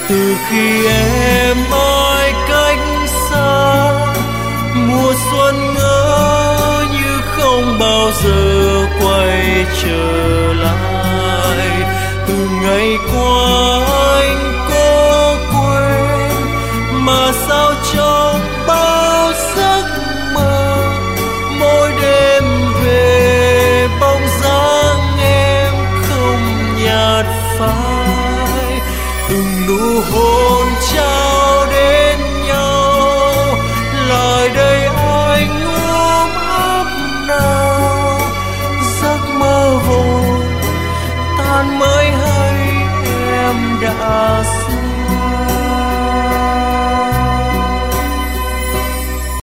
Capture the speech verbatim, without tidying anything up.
từ khi em mãi cách xa, mùa xuân ngỡ như không bao giờ quay trở lại. Từ ngày qua anh có quên mà sao trong bao giấc mơ, mỗi đêm về bóng dáng em không nhạt phai. Từng nụ hôn trao đến nhau, lại đây anh ôm ấp nào. Giấc mơ vội tan mới hay em đã